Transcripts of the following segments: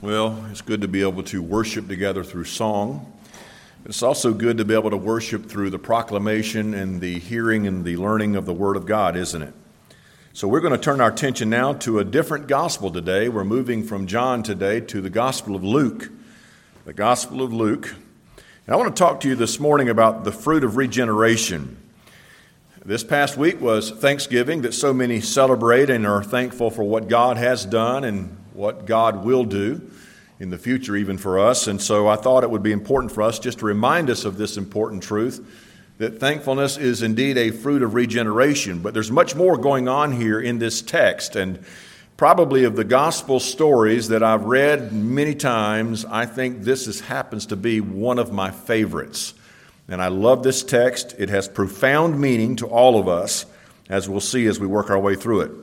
Well, it's good to be able to worship together through song. It's also good to be able to worship through the proclamation and the hearing and the learning of the Word of God, isn't it? So we're going to turn our attention now to a different gospel today. We're moving from John today to the Gospel of Luke. The Gospel of Luke. And I want to talk to you this morning about the fruit of regeneration. This past week was Thanksgiving that so many celebrate and are thankful for what God has done and what God will do in the future even for us. And so I thought it would be important for us just to remind us of this important truth, that thankfulness is indeed a fruit of regeneration. But there's much more going on here in this text. And probably of the gospel stories that I've read many times, I think this happens to be one of my favorites. And I love this text. It has profound meaning to all of us, as we'll see as we work our way through it.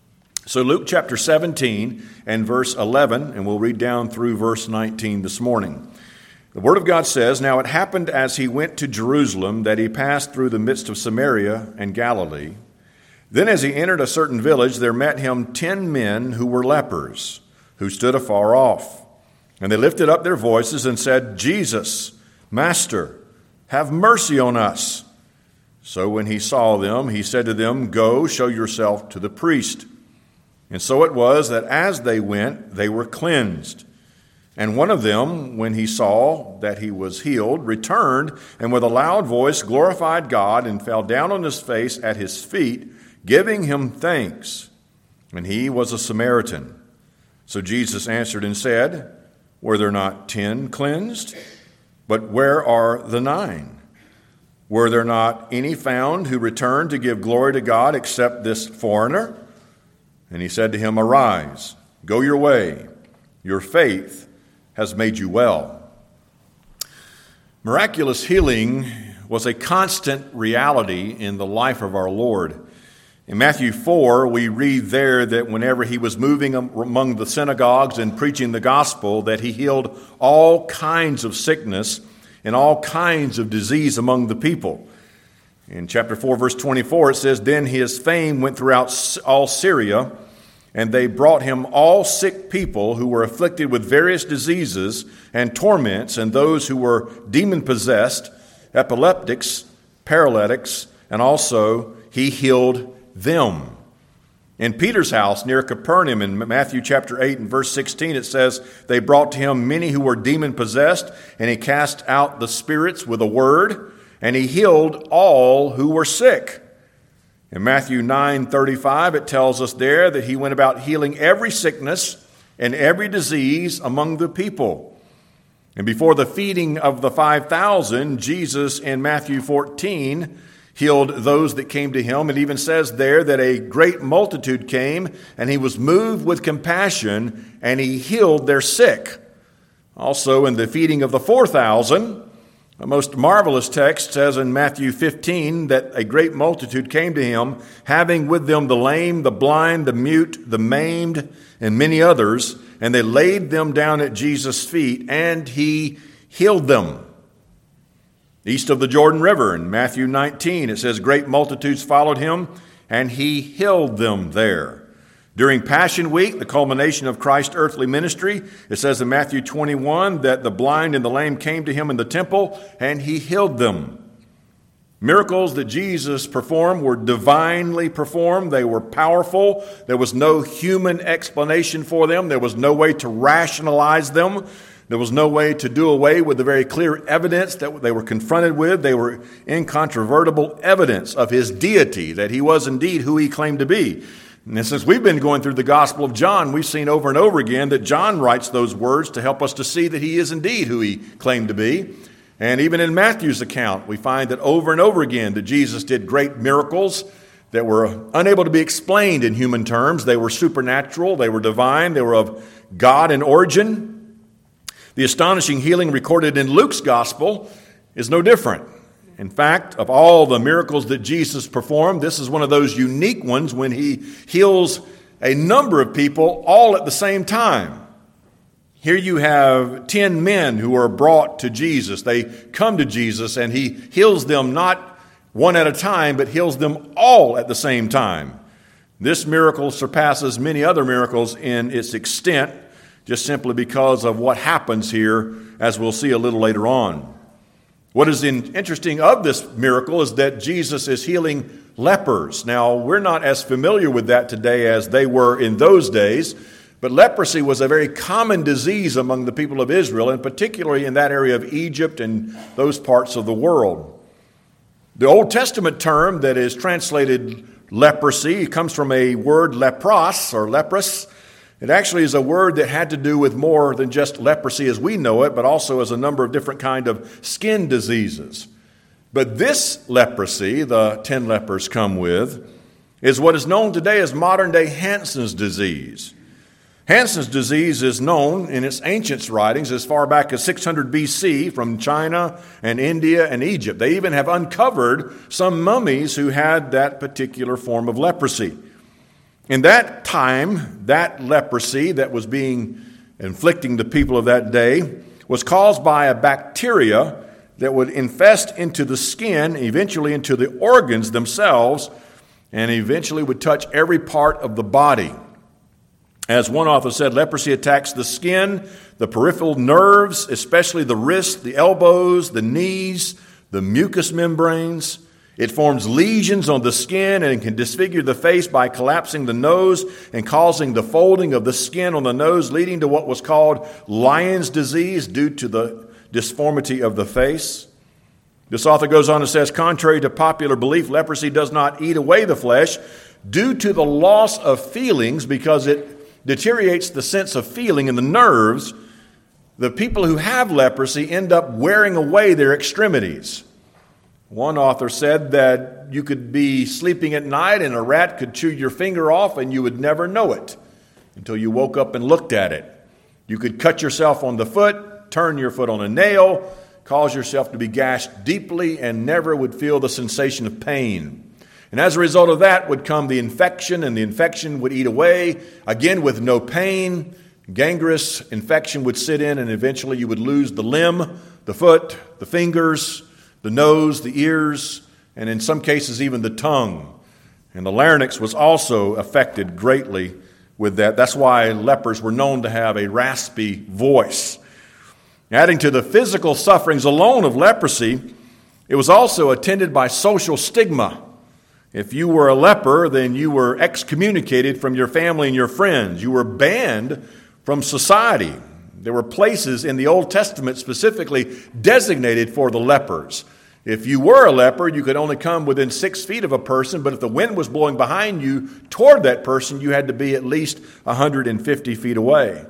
So Luke chapter 17 and verse 11, and we'll read down through verse 19 this morning. The Word of God says, "Now it happened as he went to Jerusalem that he passed through the midst of Samaria and Galilee. Then as he entered a certain village, there met him 10 men who were lepers, who stood afar off. And they lifted up their voices and said, 'Jesus, Master, have mercy on us.' So when he saw them, he said to them, 'Go, show yourself to the priest.' And so it was that as they went, they were cleansed. And one of them, when he saw that he was healed, returned and with a loud voice glorified God and fell down on his face at his feet, giving him thanks. And he was a Samaritan. So Jesus answered and said, 'Were there not 10 cleansed? But where are the 9? Were there not any found who returned to give glory to God except this foreigner?' And he said to him, 'Arise, go your way. Your faith has made you well.'" Miraculous healing was a constant reality in the life of our Lord. In Matthew 4, we read there that whenever he was moving among the synagogues and preaching the gospel, that he healed all kinds of sickness and all kinds of disease among the people. In chapter 4, verse 24, it says, "Then his fame went throughout all Syria, and they brought him all sick people who were afflicted with various diseases and torments, and those who were demon-possessed, epileptics, paralytics, and also he healed them." In Peter's house near Capernaum in Matthew chapter 8 and verse 16, it says, "They brought to him many who were demon-possessed, and he cast out the spirits with a word, and he healed all who were sick." In Matthew 9:35, it tells us there that he went about healing every sickness and every disease among the people. And before the feeding of the 5,000, Jesus in Matthew 14 healed those that came to him. It even says there that a great multitude came, and he was moved with compassion, and he healed their sick. Also in the feeding of the 4,000, a most marvelous text says in Matthew 15 that a great multitude came to him, having with them the lame, the blind, the mute, the maimed, and many others, and they laid them down at Jesus' feet, and he healed them. East of the Jordan River in Matthew 19, it says, "Great multitudes followed him, and he healed them there." During Passion Week, the culmination of Christ's earthly ministry, it says in Matthew 21 that the blind and the lame came to him in the temple, and he healed them. Miracles that Jesus performed were divinely performed. They were powerful. There was no human explanation for them. There was no way to rationalize them. There was no way to do away with the very clear evidence that they were confronted with. They were incontrovertible evidence of his deity, that he was indeed who he claimed to be. And since we've been going through the Gospel of John, we've seen over and over again that John writes those words to help us to see that he is indeed who he claimed to be. And even in Matthew's account, we find that over and over again that Jesus did great miracles that were unable to be explained in human terms. They were supernatural, they were divine, they were of God in origin. The astonishing healing recorded in Luke's Gospel is no different. In fact, of all the miracles that Jesus performed, this is one of those unique ones when he heals a number of people all at the same time. Here you have 10 men who are brought to Jesus. They come to Jesus, and he heals them not one at a time, but heals them all at the same time. This miracle surpasses many other miracles in its extent. just simply because of what happens here, as we'll see a little later on. What is interesting of this miracle is that Jesus is healing lepers. Now, we're not as familiar with that today as they were in those days, but leprosy was a very common disease among the people of Israel, and particularly in that area of Egypt and those parts of the world. The Old Testament term that is translated leprosy comes from a word lepros or leprous. It actually is a word that had to do with more than just leprosy as we know it, but also as a number of different kind of skin diseases. But this leprosy, the 10 lepers come with, is what is known today as modern-day Hansen's disease. Hansen's disease is known in its ancient writings as far back as 600 BC from China and India and Egypt. They even have uncovered some mummies who had that particular form of leprosy. In that time, that leprosy that was inflicting the people of that day was caused by a bacteria that would infest into the skin, eventually into the organs themselves, and eventually would touch every part of the body. As one author said, leprosy attacks the skin, the peripheral nerves, especially the wrists, the elbows, the knees, the mucous membranes. It forms lesions on the skin and can disfigure the face by collapsing the nose and causing the folding of the skin on the nose, leading to what was called lion's disease due to the disformity of the face. This author goes on and says, contrary to popular belief, leprosy does not eat away the flesh due to the loss of feelings because it deteriorates the sense of feeling in the nerves. The people who have leprosy end up wearing away their extremities. One author said that you could be sleeping at night and a rat could chew your finger off and you would never know it until you woke up and looked at it. You could cut yourself on the foot, turn your foot on a nail, cause yourself to be gashed deeply and never would feel the sensation of pain. And as a result of that would come the infection, and the infection would eat away, again with no pain. Gangrenous infection would sit in, and eventually you would lose the limb, the foot, the fingers, the nose, the ears, and in some cases even the tongue. And the larynx was also affected greatly with that. That's why lepers were known to have a raspy voice. Adding to the physical sufferings alone of leprosy, it was also attended by social stigma. If you were a leper, then you were excommunicated from your family and your friends. You were banned from society. There were places in the Old Testament specifically designated for the lepers. If you were a leper, you could only come within 6 feet of a person, but if the wind was blowing behind you toward that person, you had to be at least 150 feet away.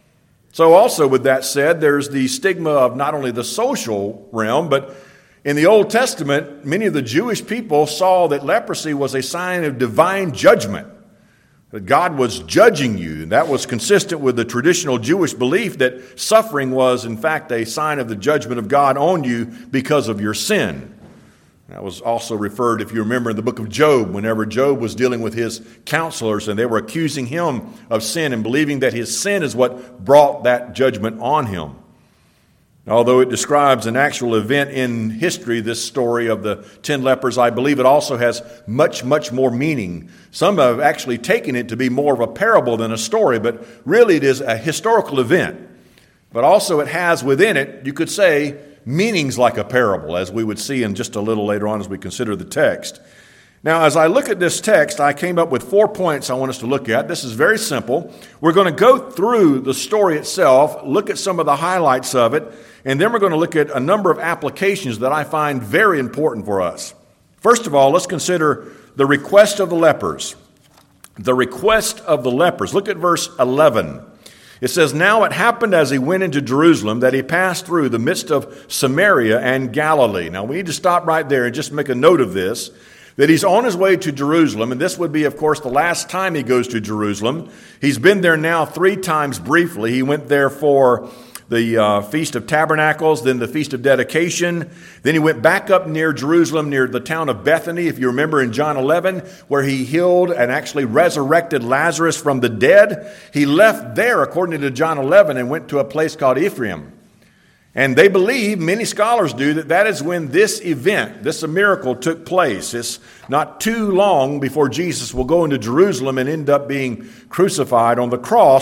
So also with that said, there's the stigma of not only the social realm, but in the Old Testament, many of the Jewish people saw that leprosy was a sign of divine judgment, that God was judging you. And that was consistent with the traditional Jewish belief that suffering was, in fact, a sign of the judgment of God on you because of your sin. That was also referred, if you remember, in the book of Job, whenever Job was dealing with his counselors and they were accusing him of sin and believing that his sin is what brought that judgment on him. Although it describes an actual event in history, this story of the 10 lepers, I believe it also has much, much more meaning. Some have actually taken it to be more of a parable than a story, but really it is a historical event. But also it has within it, you could say, meanings like a parable, as we would see in just a little later on as we consider the text. Now, as I look at this text, I came up with 4 points I want us to look at. This is very simple. We're going to go through the story itself, look at some of the highlights of it, and then we're going to look at a number of applications that I find very important for us. First of all, let's consider the request of the lepers. The request of the lepers. Look at verse 11. It says, "Now it happened as he went into Jerusalem that he passed through the midst of Samaria and Galilee." Now we need to stop right there and just make a note of this, that he's on his way to Jerusalem, and this would be, of course, the last time he goes to Jerusalem. He's been there now 3 times briefly. He went there for the Feast of Tabernacles, then the Feast of Dedication. Then he went back up near Jerusalem, near the town of Bethany, if you remember in John 11, where he healed and actually resurrected Lazarus from the dead. He left there, according to John 11, and went to a place called Ephraim. And they believe, many scholars do, that that is when this event, this miracle took place. It's not too long before Jesus will go into Jerusalem and end up being crucified on the cross.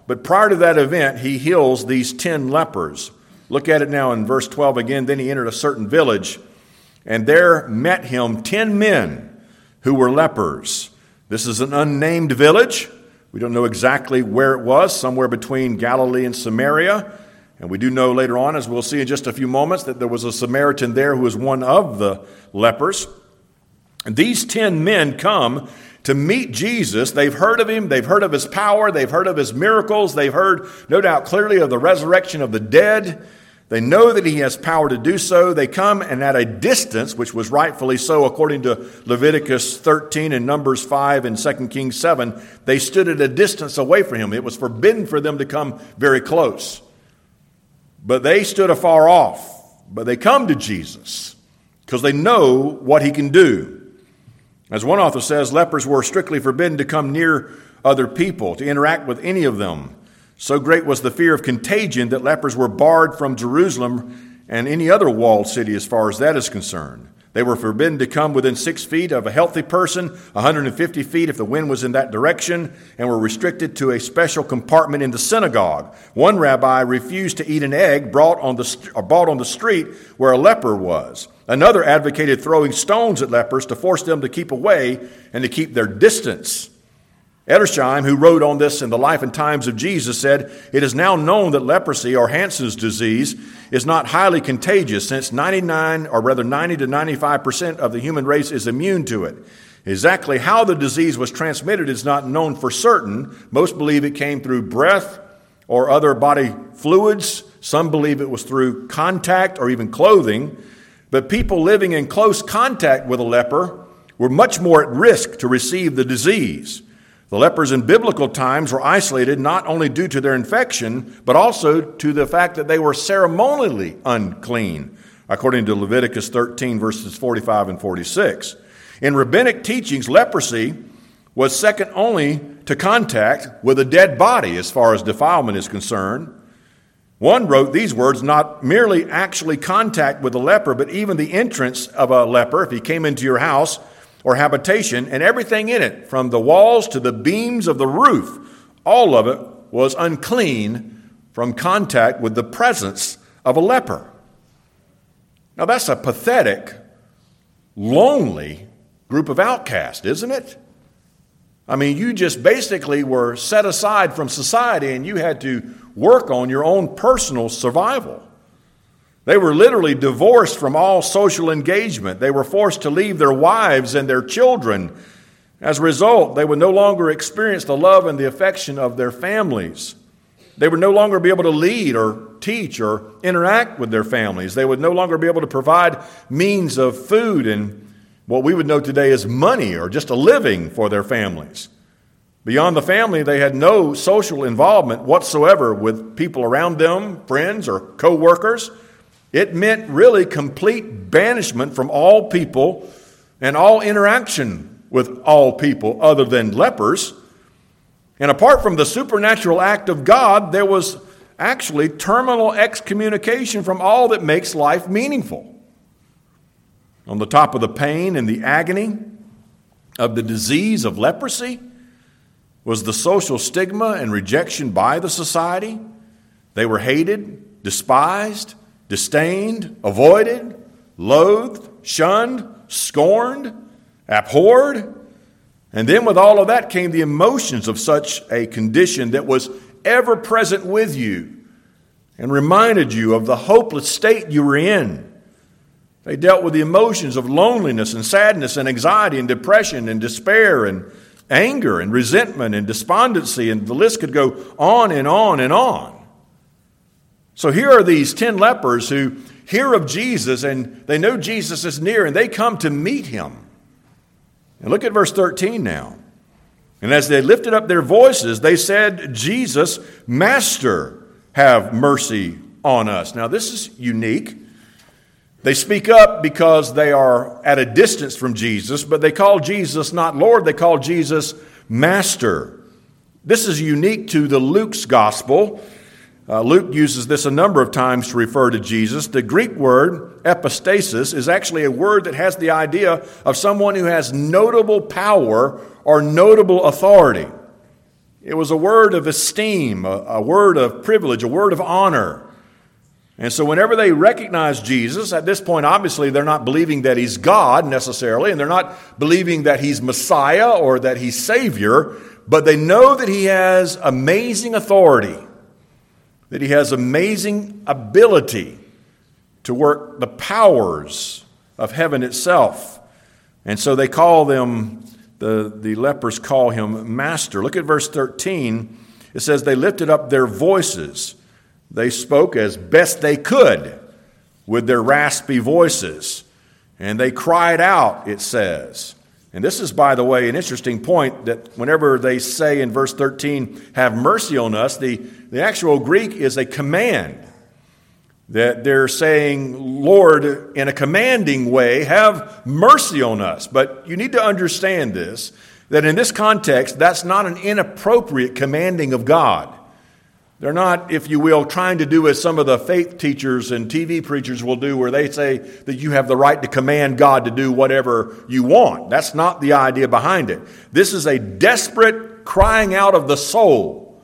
But prior to that event, he heals these 10 lepers. Look at it now in verse 12 again. Then he entered a certain village, and there met him 10 men who were lepers. This is an unnamed village. We don't know exactly where it was, somewhere between Galilee and Samaria. And we do know later on, as we'll see in just a few moments, that there was a Samaritan there who was one of the lepers. And these 10 men come to meet Jesus. They've heard of him. They've heard of his power. They've heard of his miracles. They've heard, no doubt, clearly of the resurrection of the dead. They know that he has power to do so. They come, and at a distance, which was rightfully so according to Leviticus 13 and Numbers 5 and 2 Kings 7, they stood at a distance away from him. It was forbidden for them to come very close. But they stood afar off. But they come to Jesus because they know what he can do. As one author says, lepers were strictly forbidden to come near other people, to interact with any of them. So great was the fear of contagion that lepers were barred from Jerusalem and any other walled city as far as that is concerned. They were forbidden to come within 6 feet of a healthy person, 150 feet if the wind was in that direction, and were restricted to a special compartment in the synagogue. One rabbi refused to eat an egg bought on the street where a leper was. Another advocated throwing stones at lepers to force them to keep away and to keep their distance. Edersheim, who wrote on this in the life and times of Jesus, said, "It is now known that leprosy, or Hansen's disease, is not highly contagious, since 90 to 95% of the human race is immune to it. Exactly how the disease was transmitted is not known for certain. Most believe it came through breath or other body fluids. Some believe it was through contact or even clothing. But people living in close contact with a leper were much more at risk to receive the disease. The lepers in biblical times were isolated not only due to their infection, but also to the fact that they were ceremonially unclean, according to Leviticus 13, verses 45 and 46. In rabbinic teachings, leprosy was second only to contact with a dead body as far as defilement is concerned. One wrote these words, "Not merely actually contact with a leper, but even the entrance of a leper, if he came into your house or habitation, and everything in it, from the walls to the beams of the roof, all of it was unclean from contact with the presence of a leper." Now that's a pathetic, lonely group of outcasts, isn't it? I mean, you just basically were set aside from society and you had to work on your own personal survival. They were literally divorced from all social engagement. They were forced to leave their wives and their children. As a result, they would no longer experience the love and the affection of their families. They would no longer be able to lead or teach or interact with their families. They would no longer be able to provide means of food and what we would know today as money or just a living for their families. Beyond the family, they had no social involvement whatsoever with people around them, friends or co-workers. It meant really complete banishment from all people and all interaction with all people other than lepers. And apart from the supernatural act of God, there was actually terminal excommunication from all that makes life meaningful. On the top of the pain and the agony of the disease of leprosy was the social stigma and rejection by the society. They were hated, despised, disdained, avoided, loathed, shunned, scorned, abhorred. And then with all of that came the emotions of such a condition that was ever present with you and reminded you of the hopeless state you were in. They dealt with the emotions of loneliness and sadness and anxiety and depression and despair and anger and resentment and despondency, and the list could go on and on and on. So here are these 10 lepers who hear of Jesus and they know Jesus is near and they come to meet him. And look at verse 13 now. "And as they lifted up their voices, they said, 'Jesus, Master, have mercy on us.'" Now this is unique. They speak up because they are at a distance from Jesus, but they call Jesus not Lord, they call Jesus Master. This is unique to the Luke's gospel. Luke uses this a number of times to refer to Jesus. The Greek word, epistasis, is actually a word that has the idea of someone who has notable power or notable authority. It was a word of esteem, a word of privilege, a word of honor. And so whenever they recognize Jesus, at this point, obviously, they're not believing that he's God necessarily, and they're not believing that he's Messiah or that he's Savior, but they know that he has amazing authority, that he has amazing ability to work the powers of heaven itself. And so they call them, the lepers call him Master. Look at verse 13. It says, they lifted up their voices. They spoke as best they could with their raspy voices. And they cried out, it says. And this is, by the way, an interesting point that whenever they say in verse 13, have mercy on us, the actual Greek is a command. That they're saying, Lord, in a commanding way, have mercy on us. But you need to understand this, that in this context, that's not an inappropriate commanding of God. They're not, if you will, trying to do as some of the faith teachers and TV preachers will do, where they say that you have the right to command God to do whatever you want. That's not the idea behind it. This is a desperate crying out of the soul,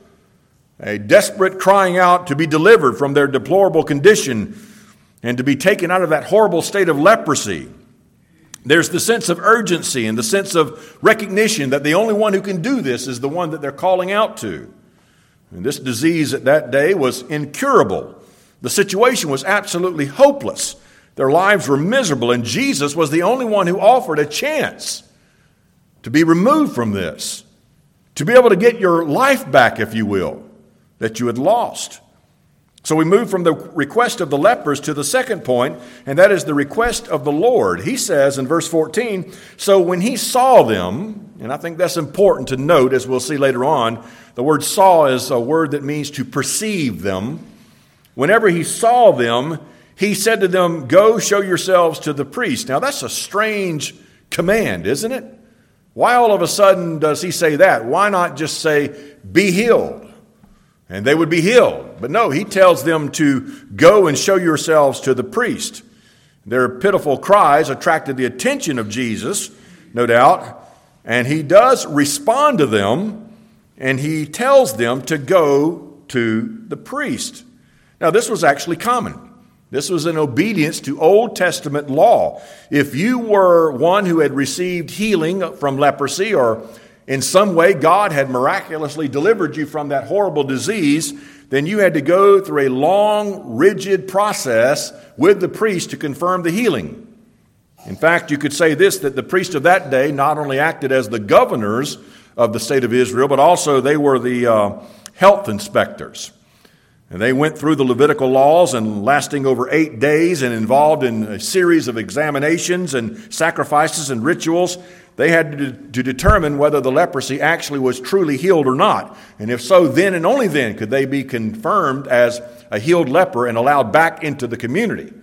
a desperate crying out to be delivered from their deplorable condition and to be taken out of that horrible state of leprosy. There's the sense of urgency and the sense of recognition that the only one who can do this is the one that they're calling out to. And this disease at that day was incurable. The situation was absolutely hopeless. Their lives were miserable, and Jesus was the only one who offered a chance to be removed from this, to be able to get your life back, if you will, that you had lost. So we move from the request of the lepers to the second point, and that is the request of the Lord. He says in verse 14, so when he saw them, and I think that's important to note as we'll see later on, the word saw is a word that means to perceive them. Whenever he saw them, he said to them, go show yourselves to the priest. Now that's a strange command, isn't it? Why all of a sudden does he say that? Why not just say, be healed? And they would be healed. But no, he tells them to go and show yourselves to the priest. Their pitiful cries attracted the attention of Jesus, no doubt. And he does respond to them, and he tells them to go to the priest. Now, this was actually common. This was in obedience to Old Testament law. If you were one who had received healing from leprosy, or in some way God had miraculously delivered you from that horrible disease, then you had to go through a long, rigid process with the priest to confirm the healing. In fact, you could say this, that the priests of that day not only acted as the governors of the state of Israel, but also they were the health inspectors. And they went through the Levitical laws and lasting over 8 days and involved in a series of examinations and sacrifices and rituals. They had to determine whether the leprosy actually was truly healed or not. And if so, then and only then could they be confirmed as a healed leper and allowed back into the community.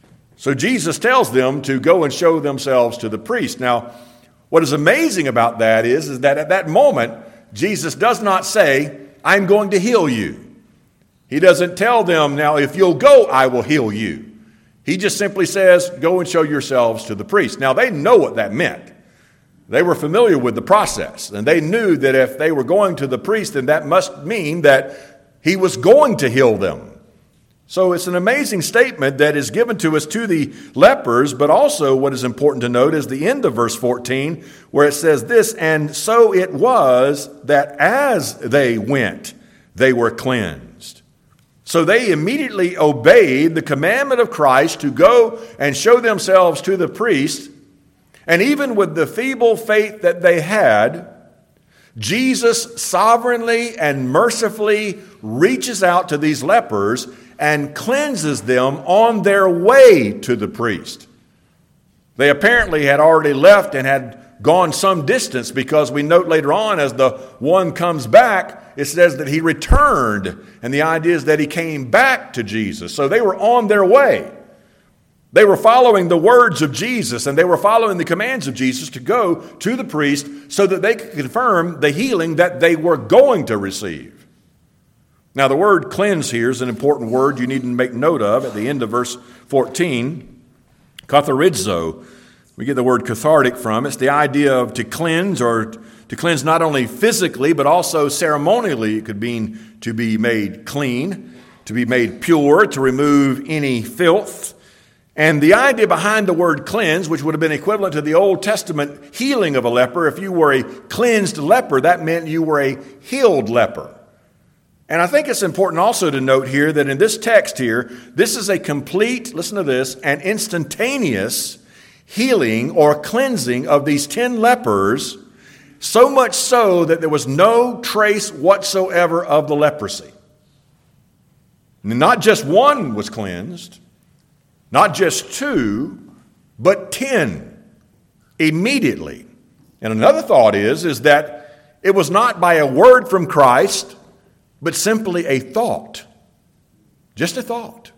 So Jesus tells them to go and show themselves to the priest. Now, what is amazing about that is that at that moment, Jesus does not say, I'm going to heal you. He doesn't tell them, now if you'll go, I will heal you. He just simply says, go and show yourselves to the priest. Now, they know what that meant. They were familiar with the process, and they knew that if they were going to the priest, then that must mean that he was going to heal them. So it's an amazing statement that is given to us to the lepers, but also what is important to note is the end of verse 14, where it says this, and so it was that as they went, they were cleansed. So they immediately obeyed the commandment of Christ to go and show themselves to the priest. And even with the feeble faith that they had, Jesus sovereignly and mercifully reaches out to these lepers and cleanses them on their way to the priest. They apparently had already left and had gone some distance, because we note later on as the one comes back, it says that he returned. And the idea is that he came back to Jesus. So they were on their way. They were following the words of Jesus, and they were following the commands of Jesus to go to the priest so that they could confirm the healing that they were going to receive. Now, the word cleanse here is an important word you need to make note of at the end of verse 14. Katharizo, we get the word cathartic from. It's the idea of to cleanse or To cleanse not only physically, but also ceremonially. It could mean to be made clean, to be made pure, to remove any filth. And the idea behind the word cleanse, which would have been equivalent to the Old Testament healing of a leper, if you were a cleansed leper, that meant you were a healed leper. And I think it's important also to note here that in this text here, this is a complete, listen to this, an instantaneous healing or cleansing of these 10 lepers, so much so that there was no trace whatsoever of the leprosy. Not just one was cleansed, not just 2, but 10 immediately. And another thought is that it was not by a word from Christ, but simply a thought. Just a thought.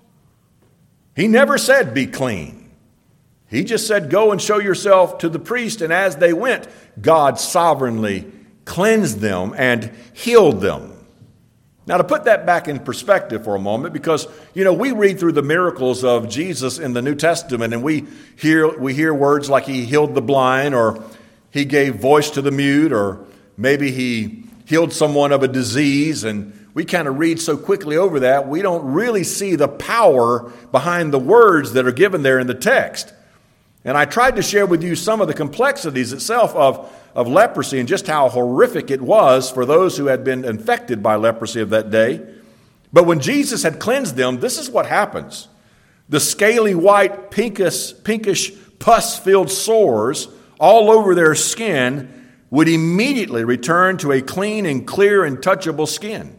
He never said, be clean. He just said, go and show yourself to the priest. And as they went, God sovereignly cleansed them and healed them. Now, to put that back in perspective for a moment, because, we read through the miracles of Jesus in the New Testament, and we hear words like he healed the blind, or he gave voice to the mute, or maybe he healed someone of a disease, and we kind of read so quickly over that, we don't really see the power behind the words that are given there in the text. And I tried to share with you some of the complexities itself of leprosy and just how horrific it was for those who had been infected by leprosy of that day. But when Jesus had cleansed them, this is what happens. The scaly white, pinkish pus-filled sores all over their skin would immediately return to a clean and clear and touchable skin.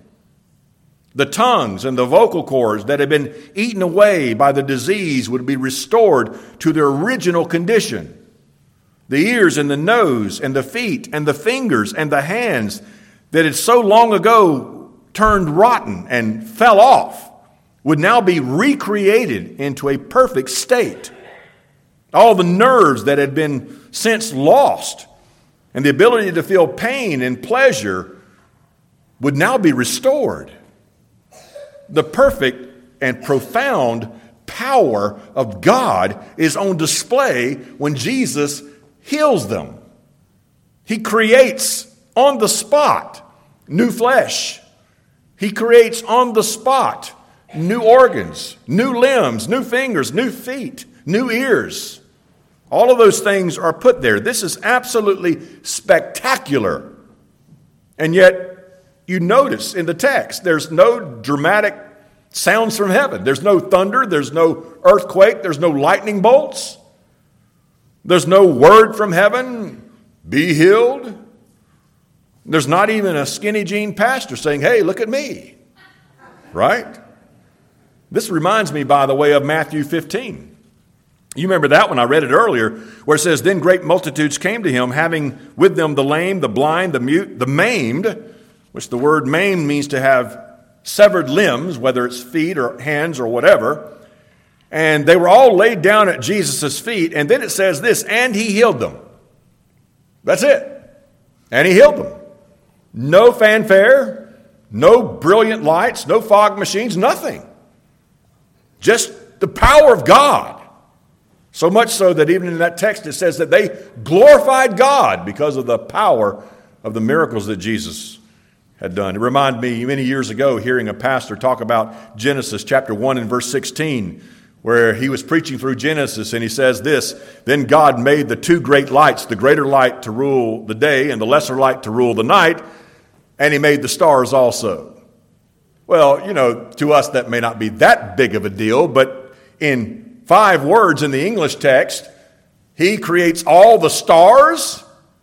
The tongues and the vocal cords that had been eaten away by the disease would be restored to their original condition. The ears and the nose and the feet and the fingers and the hands that had so long ago turned rotten and fell off would now be recreated into a perfect state. All the nerves that had been since lost and the ability to feel pain and pleasure would now be restored. The perfect and profound power of God is on display when Jesus heals them. He creates on the spot new flesh. He creates on the spot new organs, new limbs, new fingers, new feet, new ears. All of those things are put there. This is absolutely spectacular. And yet, you notice in the text, there's no dramatic sounds from heaven. There's no thunder. There's no earthquake. There's no lightning bolts. There's no word from heaven, be healed. There's not even a skinny jean pastor saying, hey, look at me. Right? This reminds me, by the way, of Matthew 15. You remember that one, I read it earlier, where it says, then great multitudes came to him, having with them the lame, the blind, the mute, the maimed, which the word maimed means to have severed limbs, whether it's feet or hands or whatever. And they were all laid down at Jesus' feet. And then it says this, and he healed them. That's it. And he healed them. No fanfare, no brilliant lights, no fog machines, nothing. Just the power of God. So much so that even in that text it says that they glorified God because of the power of the miracles that Jesus had done. It reminded me many years ago hearing a pastor talk about Genesis chapter 1 and verse 16, where he was preaching through Genesis, and he says this, then God made the two great lights, the greater light to rule the day and the lesser light to rule the night, and he made the stars also. Well, to us that may not be that big of a deal, but in 5 words in the English text, he creates all the stars.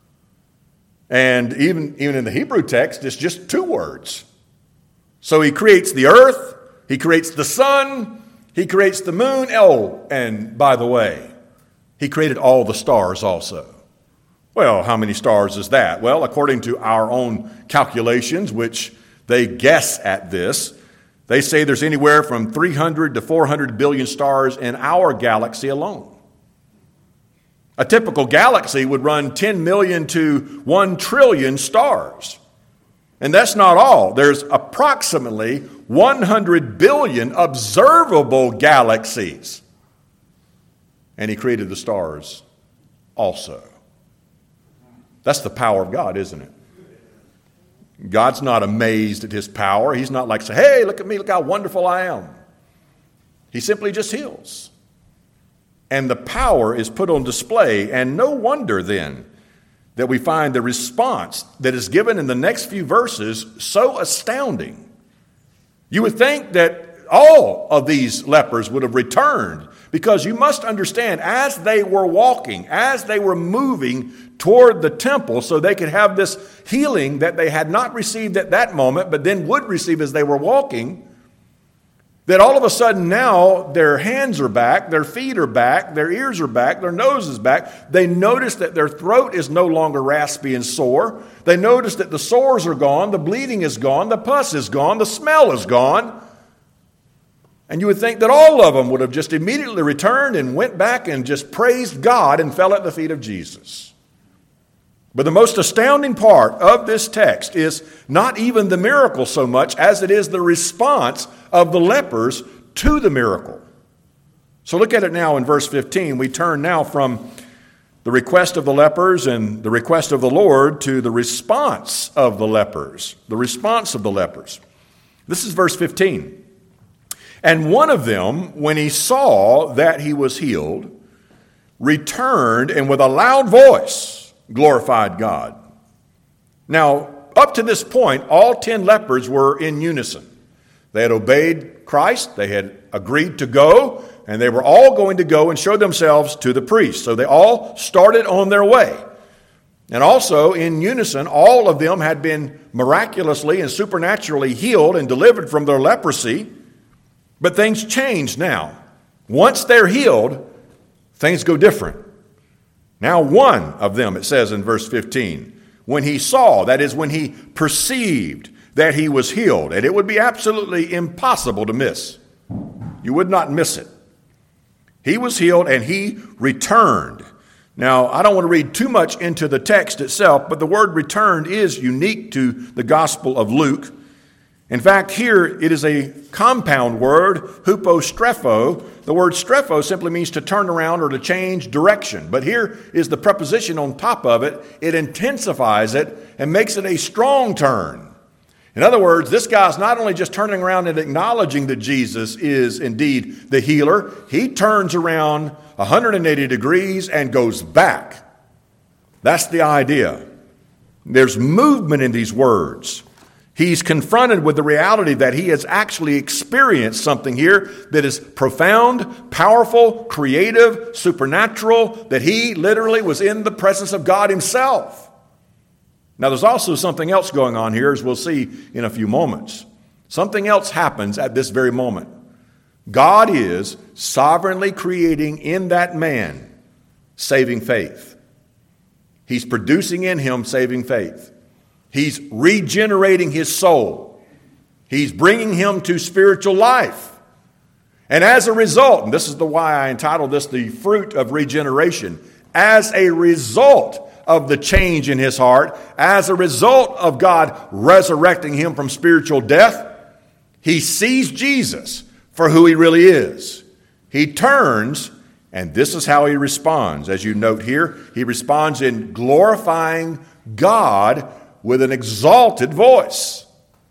And even in the Hebrew text, it's just 2 words. So he creates the earth, he creates the sun, he creates the moon. Oh, and by the way, he created all the stars also. Well, how many stars is that? Well, according to our own calculations, which they guess at this, they say there's anywhere from 300 to 400 billion stars in our galaxy alone. A typical galaxy would run 10 million to 1 trillion stars. And that's not all. There's approximately 100 billion observable galaxies. And he created the stars also. That's the power of God, isn't it? God's not amazed at his power. He's not like, hey, look at me, look how wonderful I am. He simply just heals. And the power is put on display, and no wonder then that we find the response that is given in the next few verses so astounding. You would think that all of these lepers would have returned, because you must understand, as they were walking, as they were moving toward the temple so they could have this healing that they had not received at that moment, but then would receive as they were walking, that all of a sudden now their hands are back, their feet are back, their ears are back, their nose is back. They notice that their throat is no longer raspy and sore. They notice that the sores are gone, the bleeding is gone, the pus is gone, the smell is gone. And you would think that all of them would have just immediately returned and went back and just praised God and fell at the feet of Jesus. But the most astounding part of this text is not even the miracle so much as it is the response of the lepers to the miracle. So look at it now in verse 15. We turn now from the request of the lepers and the request of the Lord to the response of the lepers. The response of the lepers. This is verse 15. And one of them, when he saw that he was healed, returned and with a loud voice glorified God. Now, up to this point, all 10 lepers were in unison. They had obeyed Christ, they had agreed to go, and they were all going to go and show themselves to the priest. So they all started on their way. And also, in unison, all of them had been miraculously and supernaturally healed and delivered from their leprosy. But things change now. Once they're healed, things go different. Now one of them, it says in verse 15, when he saw, that is when he perceived that he was healed, and it would be absolutely impossible to miss. You would not miss it. He was healed and he returned. Now, I don't want to read too much into the text itself, but the word returned is unique to the Gospel of Luke. In fact, here it is a compound word, hupostrepho. The word strepho simply means to turn around or to change direction. But here is the preposition on top of it. It intensifies it and makes it a strong turn. In other words, this guy's not only just turning around and acknowledging that Jesus is indeed the healer, he turns around 180 degrees and goes back. That's the idea. There's movement in these words. He's confronted with the reality that he has actually experienced something here that is profound, powerful, creative, supernatural, that he literally was in the presence of God himself. Now, there's also something else going on here, as we'll see in a few moments. Something else happens at this very moment. God is sovereignly creating in that man saving faith. He's producing in him saving faith. He's regenerating his soul. He's bringing him to spiritual life. And as a result, and this is why I entitled this the fruit of regeneration, as a result of the change in his heart, as a result of God resurrecting him from spiritual death, he sees Jesus for who he really is. He turns, and this is how he responds. As you note here, he responds in glorifying God with an exalted voice.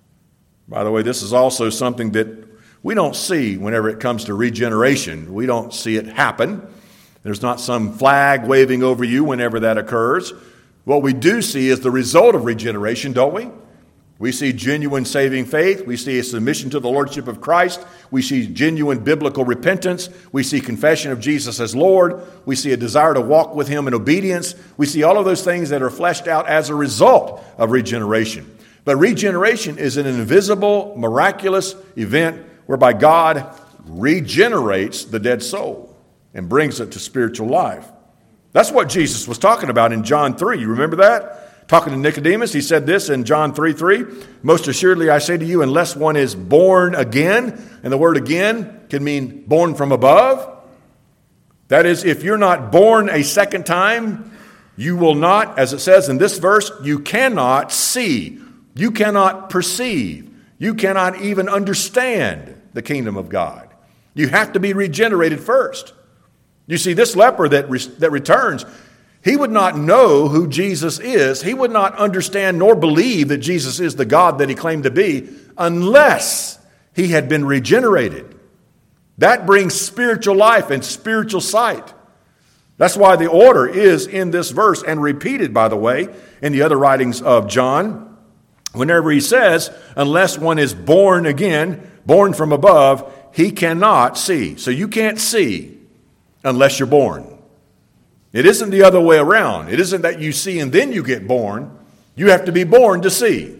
By the way, this is also something that we don't see whenever it comes to regeneration. We don't see it happen. There's not some flag waving over you whenever that occurs. What we do see is the result of regeneration, don't we? We see genuine saving faith. We see a submission to the Lordship of Christ. We see genuine biblical repentance. We see confession of Jesus as Lord. We see a desire to walk with him in obedience. We see all of those things that are fleshed out as a result of regeneration. But regeneration is an invisible, miraculous event whereby God regenerates the dead soul and brings it to spiritual life. That's what Jesus was talking about in John 3. You remember that? Talking to Nicodemus, he said this in John 3:3. Most assuredly, I say to you, unless one is born again, and the word again can mean born from above. That is, if you're not born a second time, you will not, as it says in this verse, you cannot see, you cannot perceive, you cannot even understand the kingdom of God. You have to be regenerated first. You see, this leper that returns, He would not know who Jesus is. He would not understand nor believe that Jesus is the God that he claimed to be unless he had been regenerated. That brings spiritual life and spiritual sight. That's why the order is in this verse and repeated, by the way, in the other writings of John. Whenever he says, unless one is born again, born from above, he cannot see. So you can't see unless you're born. It isn't the other way around. It isn't that you see and then you get born. You have to be born to see.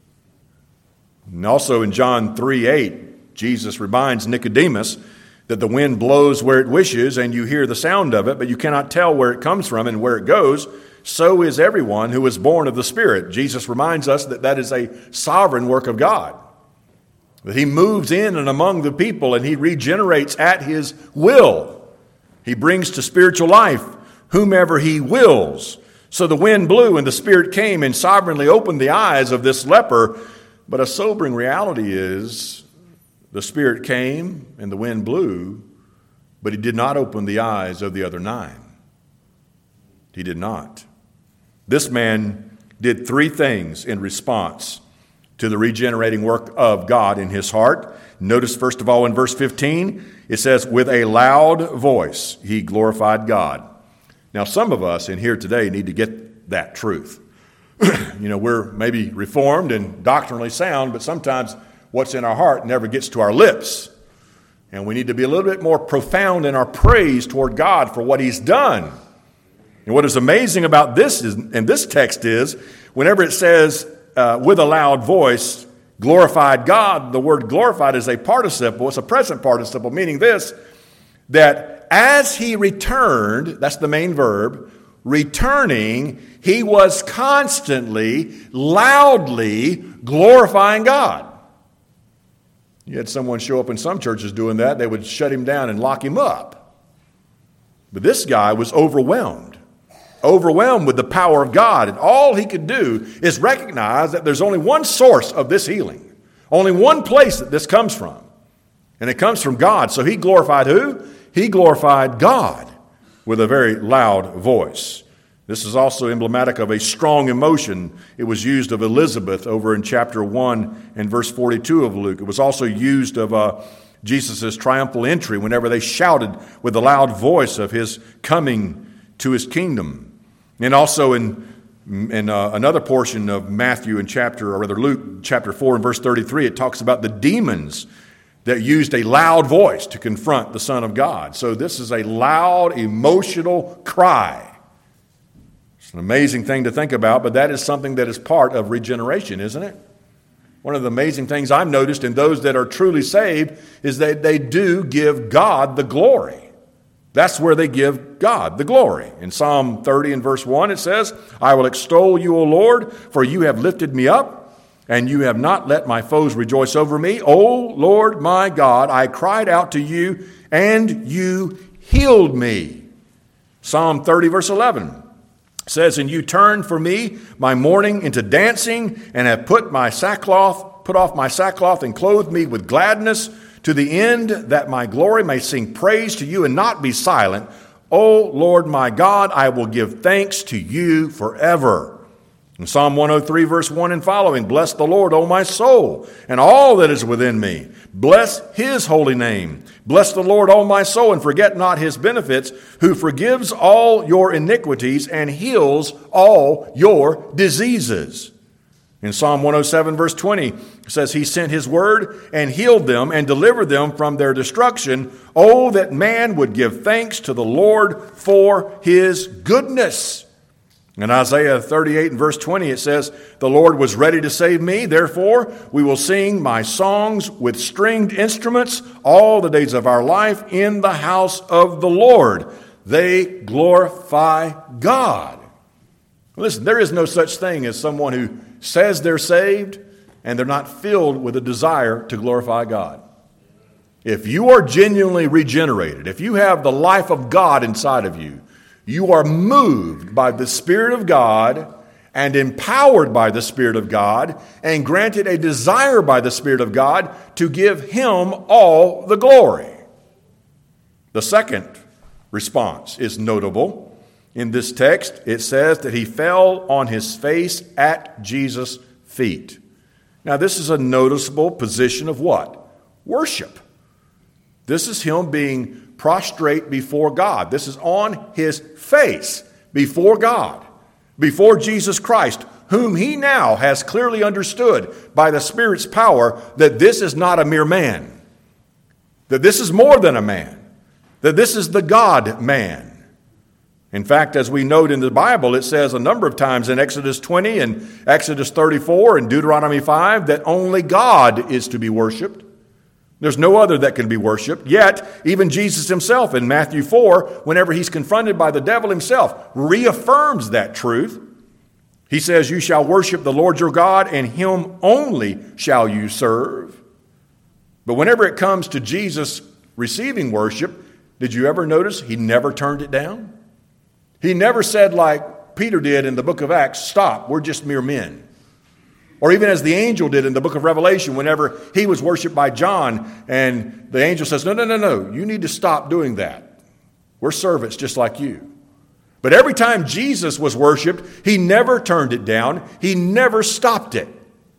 And also in John 3:8, Jesus reminds Nicodemus that the wind blows where it wishes and you hear the sound of it, but you cannot tell where it comes from and where it goes. So is everyone who is born of the Spirit. Jesus reminds us that that is a sovereign work of God. That he moves in and among the people and he regenerates at his will. He brings to spiritual life whomever he wills. So the wind blew and the Spirit came and sovereignly opened the eyes of this leper. But a sobering reality is the Spirit came and the wind blew, but he did not open the eyes of the other 9. He did not. This man did 3 things in response to the regenerating work of God in his heart. Notice, first of all, in verse 15, it says, with a loud voice, he glorified God. Now, some of us in here today need to get that truth. We're maybe reformed and doctrinally sound, but sometimes what's in our heart never gets to our lips. And we need to be a little bit more profound in our praise toward God for what he's done. And what is amazing about this in this text is, whenever it says, with a loud voice, glorified God, the word glorified is a participle. It's a present participle, meaning this, that as he returned, that's the main verb, returning, he was constantly, loudly glorifying God. You had someone show up in some churches doing that, they would shut him down and lock him up. But this guy was overwhelmed with the power of God. And all he could do is recognize that there's only one source of this healing, only one place that this comes from. And it comes from God. So he glorified who? He glorified God with a very loud voice. This is also emblematic of a strong emotion. It was used of Elizabeth over in chapter 1 and verse 42 of Luke. It was also used of Jesus' triumphal entry whenever they shouted with the loud voice of his coming to his kingdom. And also in another portion of Luke chapter 4 and verse 33, it talks about the demons that used a loud voice to confront the Son of God. So this is a loud, emotional cry. It's an amazing thing to think about, but that is something that is part of regeneration, isn't it? One of the amazing things I've noticed in those that are truly saved is that they do give God the glory. That's where they give God the glory. In Psalm 30 and verse 1, it says, I will extol you, O Lord, for you have lifted me up, and you have not let my foes rejoice over me. O Lord my God, I cried out to you, and you healed me. Psalm 30 verse 11 says, and you turned for me my mourning into dancing, and have put off my sackcloth and clothed me with gladness, to the end that my glory may sing praise to you and not be silent. O Lord my God, I will give thanks to you forever. In Psalm 103 verse 1 and following, bless the Lord, O my soul, and all that is within me. Bless his holy name. Bless the Lord, O my soul, and forget not his benefits, who forgives all your iniquities and heals all your diseases. In Psalm 107 verse 20, it says, he sent his word and healed them and delivered them from their destruction. Oh, that man would give thanks to the Lord for his goodness. In Isaiah 38 and verse 20, it says, the Lord was ready to save me. Therefore, we will sing my songs with stringed instruments all the days of our life in the house of the Lord. They glorify God. Listen, there is no such thing as someone who says they're saved and they're not filled with a desire to glorify God. If you are genuinely regenerated, if you have the life of God inside of you, you are moved by the Spirit of God and empowered by the Spirit of God and granted a desire by the Spirit of God to give him all the glory. The second response is notable. in this text, it says that he fell on his face at Jesus' feet. Now, this is a noticeable position of what? Worship. This is him being prostrate before God. This is on his face before God, before Jesus Christ, whom he now has clearly understood by the Spirit's power that this is not a mere man, that this is more than a man, that this is the God-man. In fact, as we note in the Bible, it says a number of times in Exodus 20 and Exodus 34 and Deuteronomy 5 that only God is to be worshiped. There's no other that can be worshiped. Yet, even Jesus himself in Matthew 4, whenever he's confronted by the devil himself, reaffirms that truth. He says, "You shall worship the Lord your God, and him only shall you serve." But whenever it comes to Jesus receiving worship, did you ever notice he never turned it down? He never said like Peter did in the book of Acts, "Stop, we're just mere men." Or even as the angel did in the book of Revelation, whenever he was worshiped by John, and the angel says, No, you need to stop doing that. We're servants just like you. But every time Jesus was worshiped, he never turned it down. He never stopped it.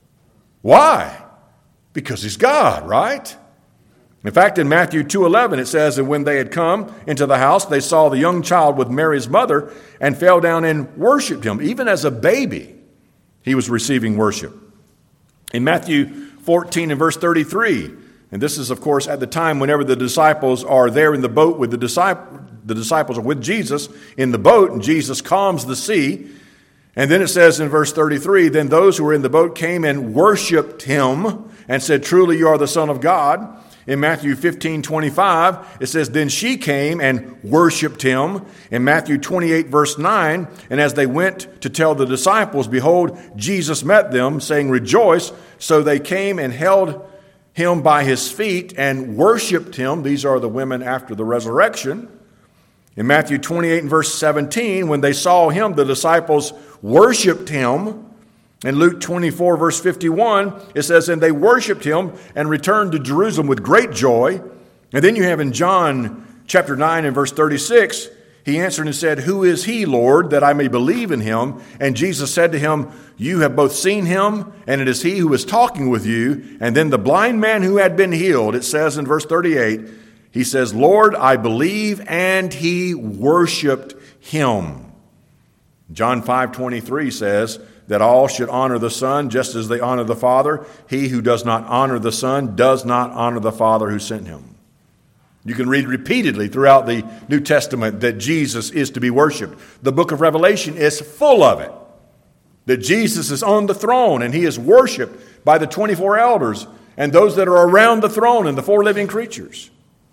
Why? Because he's God, right? In fact, in Matthew 2:11, it says, "And when they had come into the house, they saw the young child with Mary's mother and fell down and worshiped him." Even as a baby, he was receiving worship. In Matthew 14 and verse 33, and this is, of course, at the time whenever the disciples are there in the boat with the disciples are with Jesus in the boat, and Jesus calms the sea. And then it says in verse 33, "Then those who were in the boat came and worshiped him and said, 'Truly you are the Son of God.'" In Matthew 15:25, it says, "Then she came and worshiped him." In Matthew 28, verse 9, "And as they went to tell the disciples, behold, Jesus met them, saying, 'Rejoice.' So they came and held him by his feet and worshiped him." These are the women after the resurrection. In Matthew 28 and verse 17, "When they saw him, the disciples worshiped him." In Luke 24, verse 51, it says, "And they worshiped him and returned to Jerusalem with great joy." And then you have in John chapter 9 and verse 36, he answered and said, "Who is he, Lord, that I may believe in him?" And Jesus said to him, "You have both seen him, and it is he who is talking with you." And then the blind man who had been healed, it says in verse 38, he says, "Lord, I believe," and he worshiped him. John 5:23 says that all should honor the Son just as they honor the Father. He who does not honor the Son does not honor the Father who sent him. You can read repeatedly throughout the New Testament that Jesus is to be worshiped. The book of Revelation is full of it. That Jesus is on the throne and he is worshiped by the 24 elders and those that are around the throne and the four living creatures.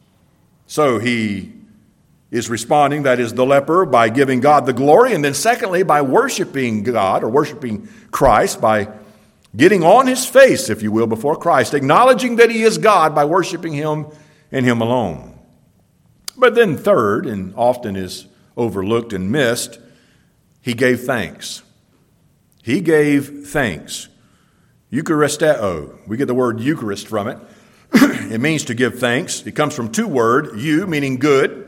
So he is responding, that is the leper, by giving God the glory, and then secondly, by worshiping God or worshiping Christ, by getting on his face, if you will, before Christ, acknowledging that he is God by worshiping him and him alone. But then third, and often is overlooked and missed, he gave thanks. He gave thanks. Eucharisteo. We get the word Eucharist from it. It means to give thanks. It comes from two words, eu, meaning good,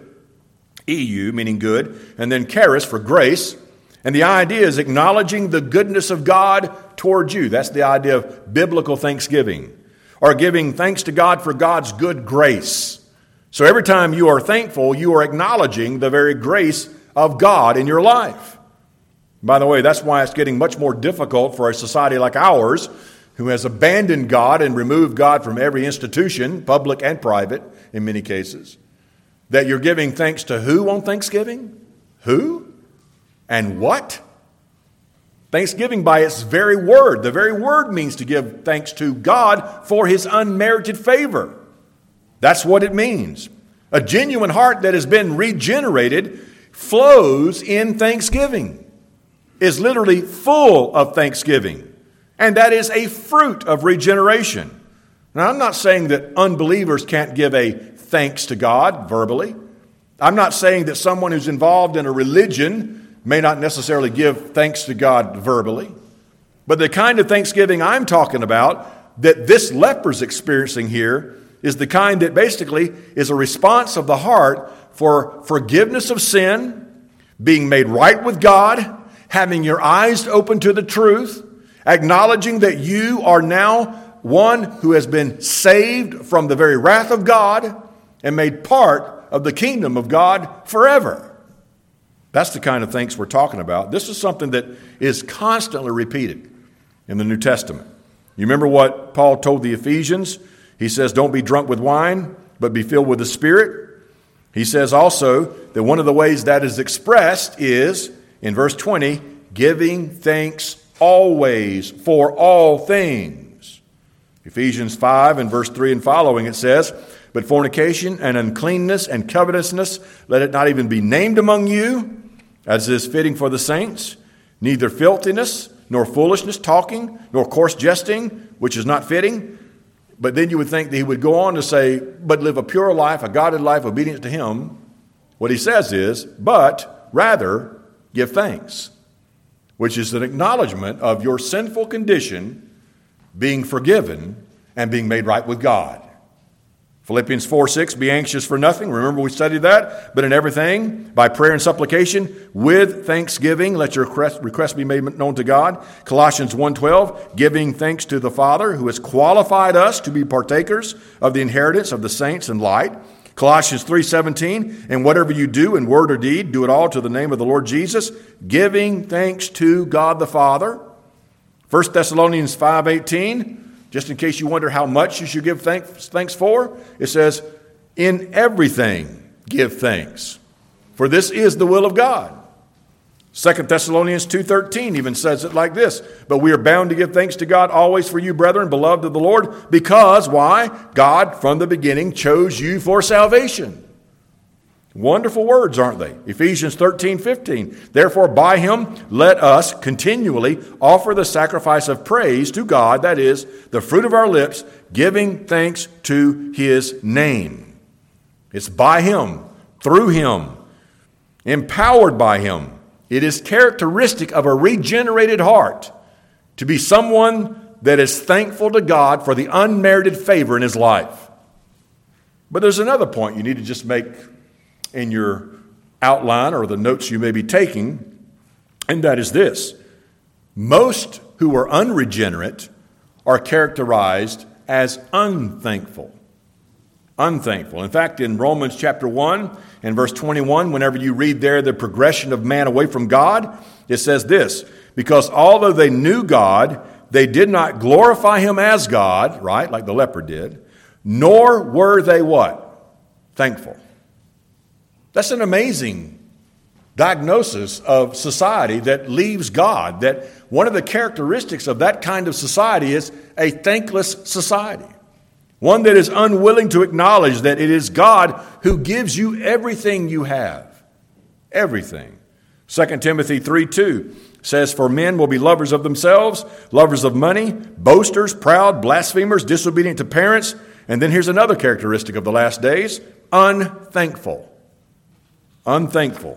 EU, meaning good, and then charis for grace. And the idea is acknowledging the goodness of God towards you. That's the idea of biblical thanksgiving, or giving thanks to God for God's good grace. So every time you are thankful, you are acknowledging the very grace of God in your life. By the way, that's why it's getting much more difficult for a society like ours, who has abandoned God and removed God from every institution, public and private in many cases. That you're giving thanks to who on Thanksgiving? Who? And what? Thanksgiving by its very word. The very word means to give thanks to God for his unmerited favor. That's what it means. A genuine heart that has been regenerated flows in thanksgiving, is literally full of thanksgiving. And that is a fruit of regeneration. Now, I'm not saying that unbelievers can't give a thanks to God verbally. I'm not saying that someone who's involved in a religion may not necessarily give thanks to God verbally. But the kind of thanksgiving I'm talking about that this leper's experiencing here is the kind that basically is a response of the heart for forgiveness of sin, being made right with God, having your eyes open to the truth, acknowledging that you are now one who has been saved from the very wrath of God and made part of the kingdom of God forever. That's the kind of things we're talking about. This is something that is constantly repeated in the New Testament. You remember what Paul told the Ephesians? He says, don't be drunk with wine, but be filled with the Spirit. He says also that one of the ways that is expressed is, in verse 20, giving thanks always for all things. Ephesians 5 and verse 3 and following, it says, but fornication and uncleanness and covetousness, let it not even be named among you, as is fitting for the saints, neither filthiness, nor foolishness talking, nor coarse jesting, which is not fitting. But then you would think that he would go on to say, but live a pure life, a godly life, obedience to him. What he says is, but rather give thanks, which is an acknowledgement of your sinful condition being forgiven and being made right with God. Philippians 4:6, be anxious for nothing. Remember we studied that. But in everything, by prayer and supplication, with thanksgiving, let your requests be made known to God. Colossians 1:12, giving thanks to the Father who has qualified us to be partakers of the inheritance of the saints in light. Colossians 3:17, and whatever you do in word or deed, do it all to the name of the Lord Jesus, giving thanks to God the Father. 1 Thessalonians 5:18, just in case you wonder how much you should give thanks for, it says, in everything give thanks, for this is the will of God. 2 Thessalonians 2:13 even says it like this, but we are bound to give thanks to God always for you, brethren, beloved of the Lord, because, why? God from the beginning chose you for salvation. Wonderful words, aren't they? Ephesians 13:15. Therefore, by him, let us continually offer the sacrifice of praise to God, that is, the fruit of our lips, giving thanks to his name. It's by him, through him, empowered by him. It is characteristic of a regenerated heart to be someone that is thankful to God for the unmerited favor in his life. But there's another point you need to just make in your outline or the notes you may be taking, and that is this. Most who are unregenerate are characterized as unthankful. Unthankful. In fact, in Romans chapter 1 and verse 21, whenever you read there the progression of man away from God, it says this, because although they knew God, they did not glorify him as God, right, like the leper did, nor were they what? Thankful. That's an amazing diagnosis of society that leaves God, that one of the characteristics of that kind of society is a thankless society. One that is unwilling to acknowledge that it is God who gives you everything you have. Everything. 2 Timothy 3:2 says, for men will be lovers of themselves, lovers of money, boasters, proud, blasphemers, disobedient to parents. And then here's another characteristic of the last days, unthankful. Unthankful.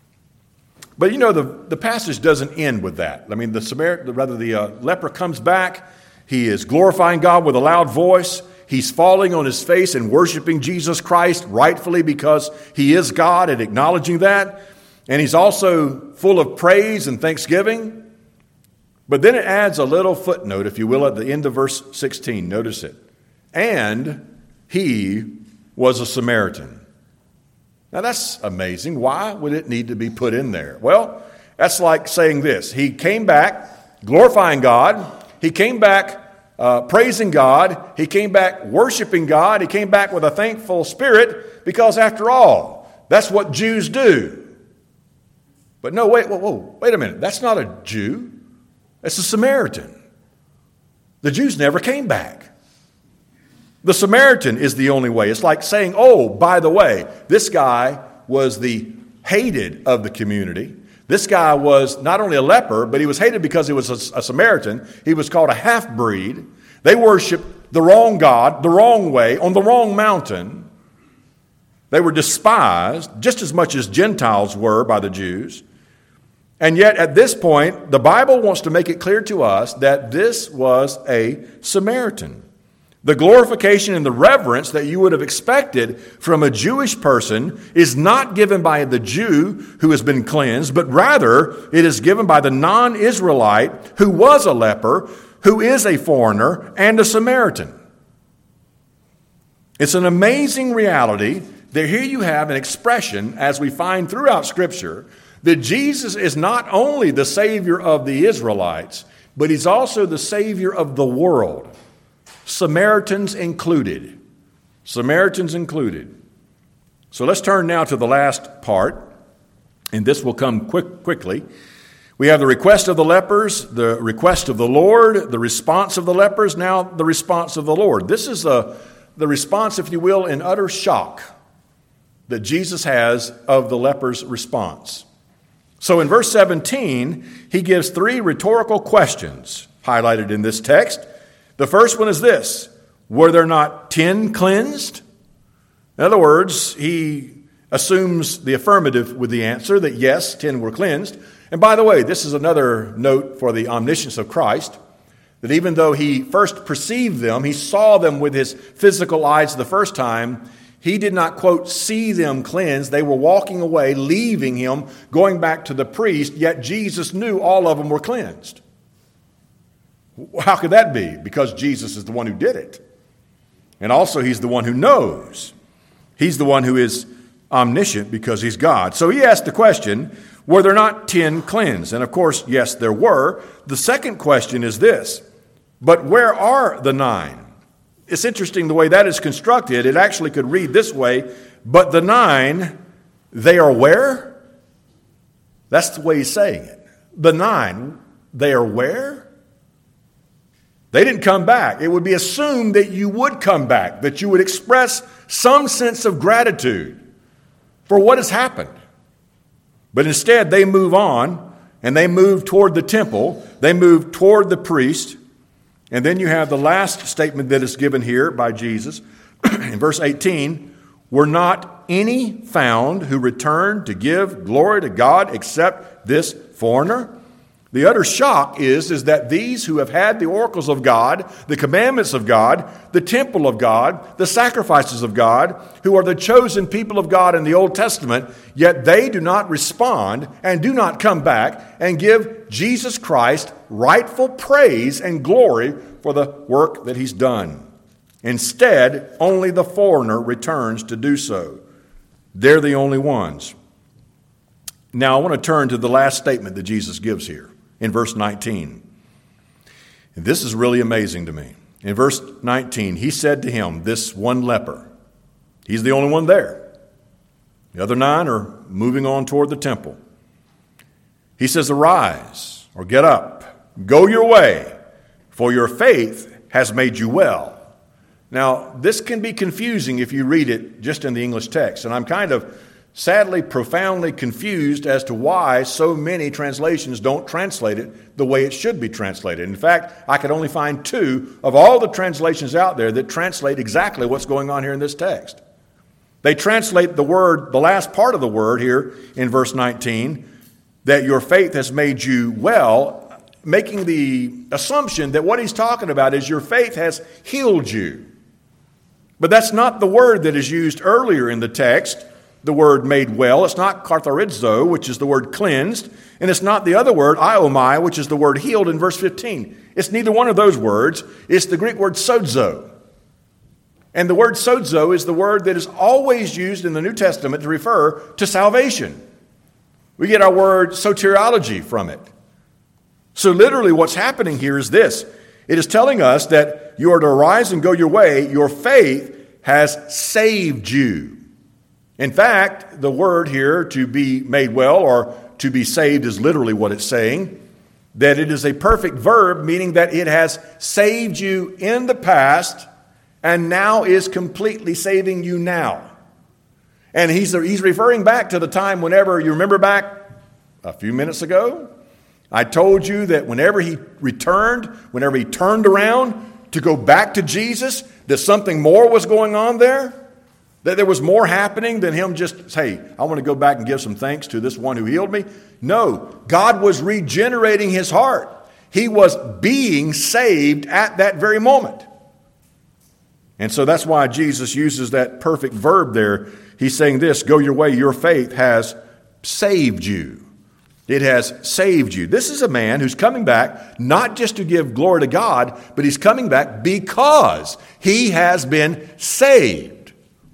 But you know, the passage doesn't end with that. I mean, the leper comes back. He is glorifying God with a loud voice. He's falling on his face and worshiping Jesus Christ rightfully because he is God and acknowledging that. And he's also full of praise and thanksgiving. But then it adds a little footnote, if you will, at the end of verse 16. Notice it. And he was a Samaritan. Now that's amazing. Why would it need to be put in there? Well, that's like saying this. He came back glorifying God. He came back praising God. He came back worshiping God. He came back with a thankful spirit because after all, that's what Jews do. But no, wait a minute. That's not a Jew. That's a Samaritan. The Jews never came back. The Samaritan is the only way. It's like saying, oh, by the way, this guy was the hated of the community. This guy was not only a leper, but he was hated because he was a Samaritan. He was called a half-breed. They worshiped the wrong God, the wrong way, on the wrong mountain. They were despised just as much as Gentiles were by the Jews. And yet at this point, the Bible wants to make it clear to us that this was a Samaritan. The glorification and the reverence that you would have expected from a Jewish person is not given by the Jew who has been cleansed, but rather it is given by the non-Israelite who was a leper, who is a foreigner, and a Samaritan. It's an amazing reality that here you have an expression, as we find throughout Scripture, that Jesus is not only the Savior of the Israelites, but He's also the Savior of the world. Samaritans included. Samaritans included. So let's turn now to the last part, and this will come quickly. We have the request of the lepers, the request of the Lord, the response of the lepers, now the response of the Lord. This is the response, if you will, in utter shock that Jesus has of the lepers' response. So in verse 17, he gives 3 rhetorical questions highlighted in this text. The first one is this: were there not 10 cleansed? In other words, he assumes the affirmative with the answer that yes, 10 were cleansed. And by the way, this is another note for the omniscience of Christ, that even though he first perceived them, he saw them with his physical eyes the first time, he did not, quote, see them cleansed. They were walking away, leaving him, going back to the priest, yet Jesus knew all of them were cleansed. How could that be? Because Jesus is the one who did it. And also he's the one who knows. He's the one who is omniscient because he's God. So he asked the question, were there not 10 cleansed? And of course, yes, there were. The second question is this: but where are the 9? It's interesting the way that is constructed. It actually could read this way: but the 9, they are where? That's the way he's saying it. The 9, they are where? They didn't come back. It would be assumed that you would come back, that you would express some sense of gratitude for what has happened. But instead, they move on, and they move toward the temple. They move toward the priest. And then you have the last statement that is given here by Jesus. In verse 18, were not any found who returned to give glory to God except this foreigner? The utter shock is that these who have had the oracles of God, the commandments of God, the temple of God, the sacrifices of God, who are the chosen people of God in the Old Testament, yet they do not respond and do not come back and give Jesus Christ rightful praise and glory for the work that he's done. Instead, only the foreigner returns to do so. They're the only ones. Now I want to turn to the last statement that Jesus gives here in verse 19. And this is really amazing to me. In verse 19, he said to him, this one leper, he's the only one there. The other 9 are moving on toward the temple. He says, arise, or get up, go your way, for your faith has made you well. Now, this can be confusing if you read it just in the English text, and I'm kind of sadly, profoundly confused as to why so many translations don't translate it the way it should be translated. In fact, I could only find 2 of all the translations out there that translate exactly what's going on here in this text. They translate the word, the last part of the word here in verse 19, that your faith has made you well, making the assumption that what he's talking about is your faith has healed you. But that's not the word that is used earlier in the text, the word made well. It's not katharizo, which is the word cleansed, and it's not the other word, iomai, which is the word healed in verse 15. It's neither one of those words. It's the Greek word sozo. And the word sozo is the word that is always used in the New Testament to refer to salvation. We get our word soteriology from it. So literally what's happening here is this. It is telling us that you are to arise and go your way. Your faith has saved you. In fact, the word here, to be made well or to be saved, is literally what it's saying. That it is a perfect verb, meaning that it has saved you in the past and now is completely saving you now. And he's referring back to the time whenever, you remember back a few minutes ago, I told you that whenever he returned, whenever he turned around to go back to Jesus, that something more was going on there. That there was more happening than him just, hey, I want to go back and give some thanks to this one who healed me. No, God was regenerating his heart. He was being saved at that very moment. And so that's why Jesus uses that perfect verb there. He's saying this, go your way, your faith has saved you. It has saved you. This is a man who's coming back not just to give glory to God, but he's coming back because he has been saved.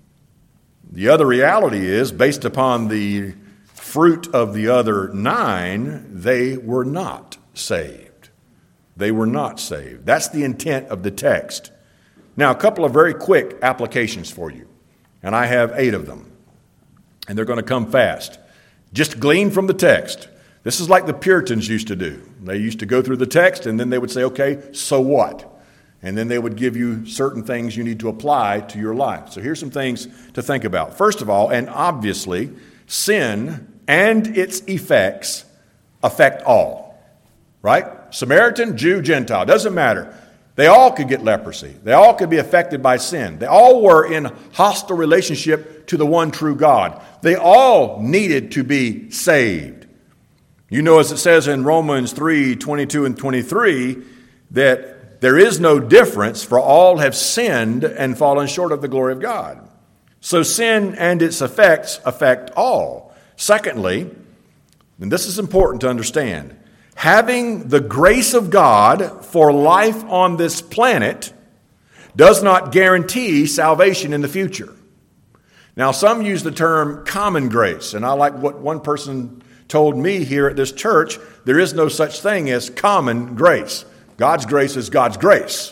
The other reality is, based upon the fruit of the other 9, they were not saved. They were not saved. That's the intent of the text. Now, a couple of very quick applications for you, and I have 8 of them, and they're going to come fast. Just glean from the text. This is like the Puritans used to do. They used to go through the text, and then they would say, okay, so what? And then they would give you certain things you need to apply to your life. So here's some things to think about. First of all, and obviously, sin and its effects affect all. Right? Samaritan, Jew, Gentile, doesn't matter. They all could get leprosy. They all could be affected by sin. They all were in hostile relationship to the one true God. They all needed to be saved. You know, as it says in Romans 3:22 and 23, that there is no difference, for all have sinned and fallen short of the glory of God. So sin and its effects affect all. Secondly, and this is important to understand, having the grace of God for life on this planet does not guarantee salvation in the future. Now, some use the term common grace, and I like what one person told me here at this church. There is no such thing as common grace. God's grace is God's grace.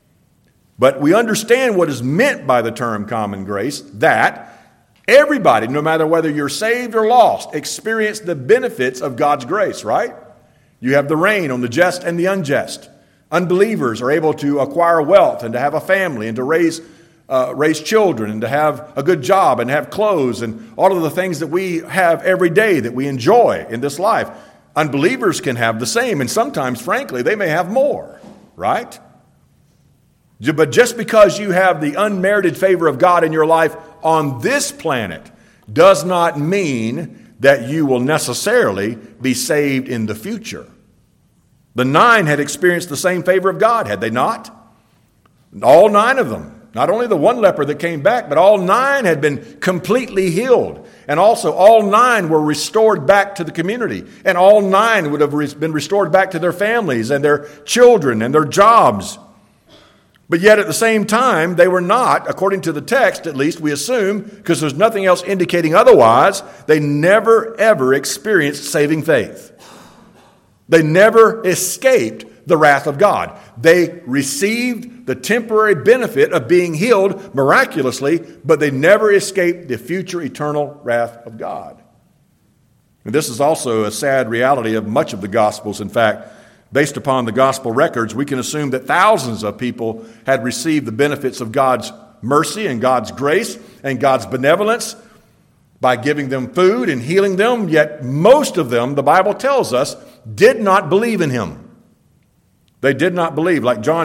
But we understand what is meant by the term common grace, that everybody, no matter whether you're saved or lost, experience the benefits of God's grace, right? You have the rain on the just and the unjust. Unbelievers are able to acquire wealth and to have a family and to raise children and to have a good job and have clothes and all of the things that we have every day that we enjoy in this life. Unbelievers can have the same, and sometimes, frankly, they may have more, right? But just because you have the unmerited favor of God in your life on this planet does not mean that you will necessarily be saved in the future. The 9 had experienced the same favor of God, had they not? All 9 of them. Not only the one leper that came back, but all 9 had been completely healed. And also all 9 were restored back to the community. And all 9 would have been restored back to their families and their children and their jobs. But yet at the same time, they were not, according to the text at least, we assume, because there's nothing else indicating otherwise, they never ever experienced saving faith. They never escaped the wrath of God. They received the temporary benefit of being healed miraculously, but they never escaped the future eternal wrath of God. And this is also a sad reality of much of the Gospels. In fact, based upon the Gospel records, we can assume that thousands of people had received the benefits of God's mercy and God's grace and God's benevolence by giving them food and healing them, yet most of them, the Bible tells us, did not believe in Him. They did not believe, like John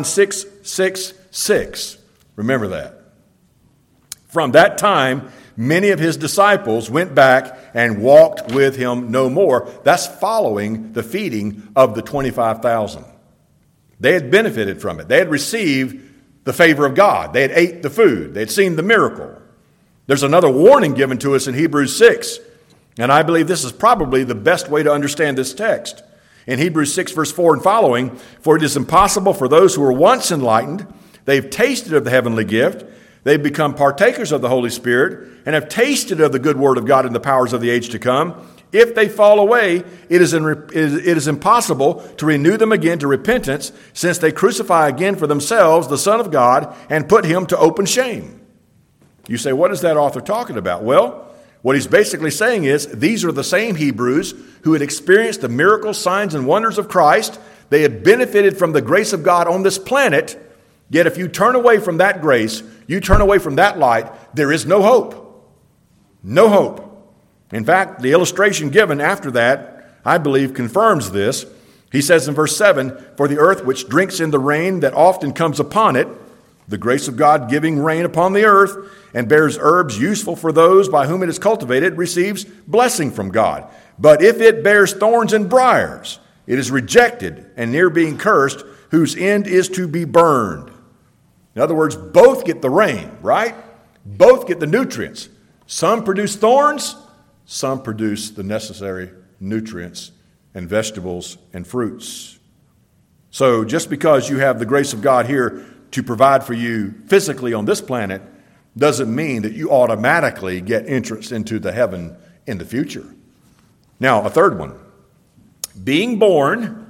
6:6. Remember that. From that time, many of His disciples went back and walked with Him no more. That's following the feeding of the 25,000. They had benefited from it. They had received the favor of God. They had ate the food. They had seen the miracle. There's another warning given to us in Hebrews 6. And I believe this is probably the best way to understand this text. In Hebrews 6, verse 4 and following, for it is impossible for those who were once enlightened, they've tasted of the heavenly gift, they've become partakers of the Holy Spirit, and have tasted of the good word of God and the powers of the age to come. If they fall away, it is impossible to renew them again to repentance, since they crucify again for themselves the Son of God and put Him to open shame. You say, what is that author talking about? Well, what he's basically saying is, these are the same Hebrews who had experienced the miracles, signs, and wonders of Christ. They had benefited from the grace of God on this planet. Yet if you turn away from that grace, you turn away from that light, there is no hope. No hope. In fact, the illustration given after that, I believe, confirms this. He says in verse 7, for the earth which drinks in the rain that often comes upon it, the grace of God giving rain upon the earth, and bears herbs useful for those by whom it is cultivated, receives blessing from God. But if it bears thorns and briars, it is rejected and near being cursed, whose end is to be burned. In other words, both get the rain, right? Both get the nutrients. Some produce thorns, some produce the necessary nutrients and vegetables and fruits. So just because you have the grace of God here to provide for you physically on this planet doesn't mean that you automatically get entrance into the heaven in the future. Now, a third one. Being born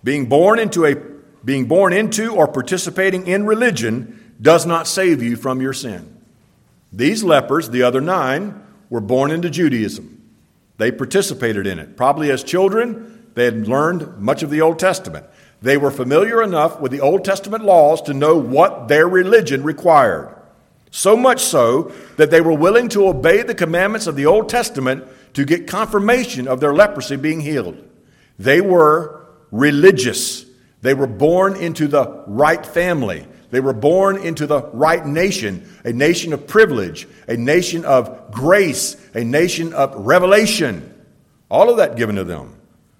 into or participating in religion does not save you from your sin. These lepers, the other 9, were born into Judaism. They participated in it. Probably as children, they had learned much of the Old Testament. They were familiar enough with the Old Testament laws to know what their religion required. So much so that they were willing to obey the commandments of the Old Testament to get confirmation of their leprosy being healed. They were religious. They were born into the right family. They were born into the right nation, a nation of privilege, a nation of grace, a nation of revelation. All of that given to them.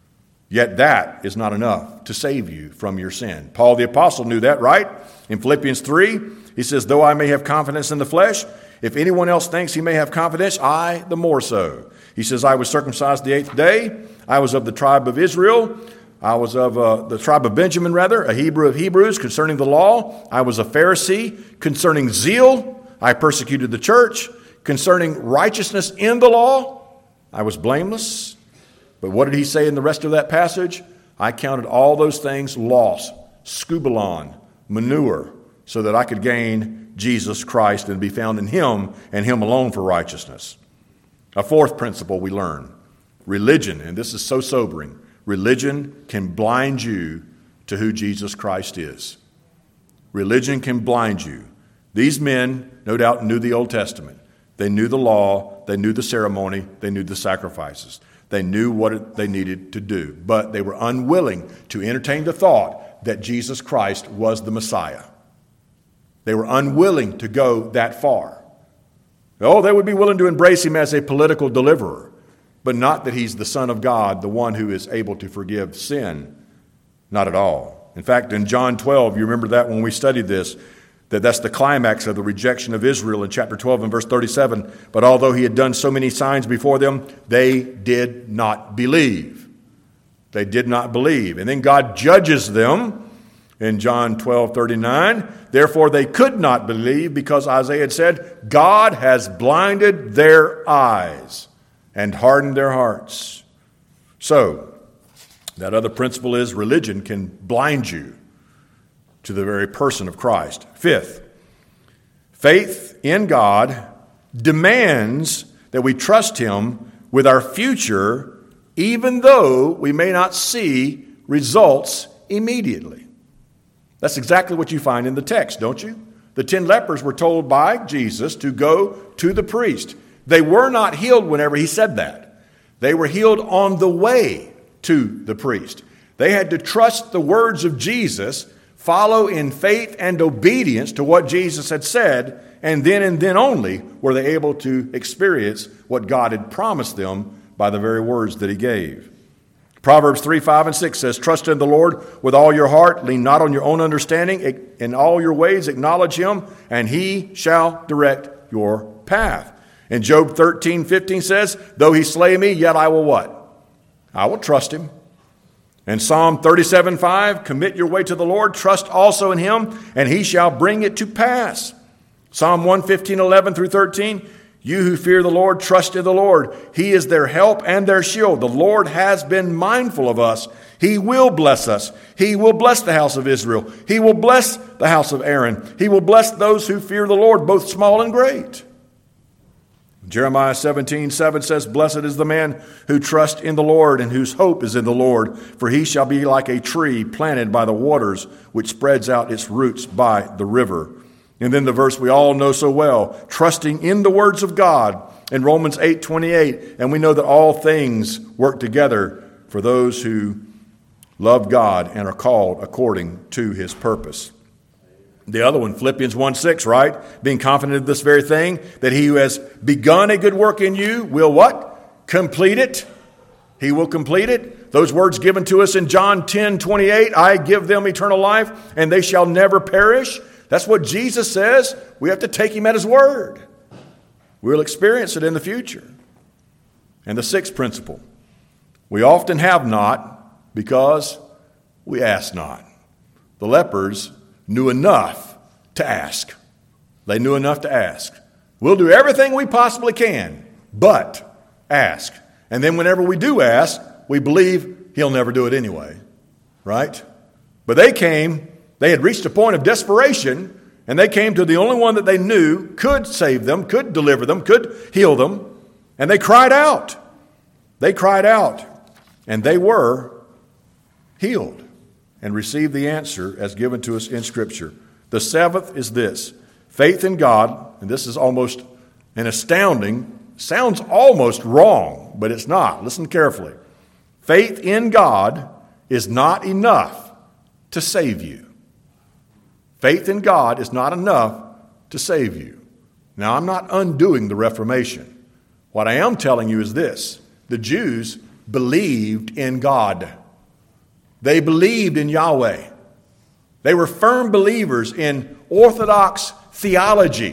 Yet that is not enough to save you from your sin. Paul the Apostle knew that, right? In Philippians 3, he says, though I may have confidence in the flesh, if anyone else thinks he may have confidence, I the more so. He says, I was circumcised the 8th day. I was of the tribe of Israel. I was of the tribe of Benjamin, a Hebrew of Hebrews concerning the law. I was a Pharisee concerning zeal. I persecuted the church. Concerning righteousness in the law, I was blameless. But what did he say in the rest of that passage? I counted all those things loss, scubalon, manure, so that I could gain Jesus Christ and be found in him and him alone for righteousness. A fourth principle we learn. Religion, and this is so sobering, religion can blind you to who Jesus Christ is. Religion can blind you. These men, no doubt, knew the Old Testament. They knew the law. They knew the ceremony. They knew the sacrifices. They knew what they needed to do. But they were unwilling to entertain the thought that Jesus Christ was the Messiah. They were unwilling to go that far. Oh, they would be willing to embrace him as a political deliverer, but not that he's the Son of God, the one who is able to forgive sin. Not at all. In fact, in John 12, you remember that when we studied this, that's the climax of the rejection of Israel in chapter 12 and verse 37. But although he had done so many signs before them, they did not believe. They did not believe. And then God judges them in John 12:39. Therefore they could not believe because Isaiah had said, God has blinded their eyes and hardened their hearts. So, that other principle is religion can blind you to the very person of Christ. Fifth, faith in God demands that we trust him with our future, even though we may not see results immediately. That's exactly what you find in the text, don't you? The 10 lepers were told by Jesus to go to the priest. They were not healed whenever he said that. They were healed on the way to the priest. They had to trust the words of Jesus, follow in faith and obedience to what Jesus had said, and then only were they able to experience what God had promised them by the very words that he gave. Proverbs 3:5-6 says, trust in the Lord with all your heart, lean not on your own understanding, in all your ways acknowledge him, and he shall direct your path. And Job 13:15 says, though he slay me, yet I will what? I will trust him. And Psalm 37:5, commit your way to the Lord, trust also in him, and he shall bring it to pass. Psalm 115:11-13, you who fear the Lord, trust in the Lord. He is their help and their shield. The Lord has been mindful of us. He will bless us. He will bless the house of Israel. He will bless the house of Aaron. He will bless those who fear the Lord, both small and great. Jeremiah 17:7 says, blessed is the man who trusts in the Lord and whose hope is in the Lord, for he shall be like a tree planted by the waters, which spreads out its roots by the river. And then the verse we all know so well, trusting in the words of God in Romans 8:28. And we know that all things work together for those who love God and are called according to his purpose. The other one, Philippians 1:6, right? Being confident of this very thing, that he who has begun a good work in you will what? Complete it. He will complete it. Those words given to us in John 10:28, I give them eternal life, and they shall never perish. That's what Jesus says. We have to take him at his word. We'll experience it in the future. And the sixth principle, we often have not because we ask not. The lepers knew enough to ask. They knew enough to ask. We'll do everything we possibly can, but ask. And then whenever we do ask, we believe he'll never do it anyway, right? But they had reached a point of desperation, and they came to the only one that they knew could save them, could deliver them, could heal them, and they cried out. They cried out, and they were healed and received the answer as given to us in Scripture. The seventh is this: faith in God, and this is almost an astounding, sounds almost wrong, but it's not. Listen carefully. Faith in God is not enough to save you. Faith in God is not enough to save you. Now, I'm not undoing the Reformation. What I am telling you is this: the Jews believed in God. They believed in Yahweh. They were firm believers in Orthodox theology.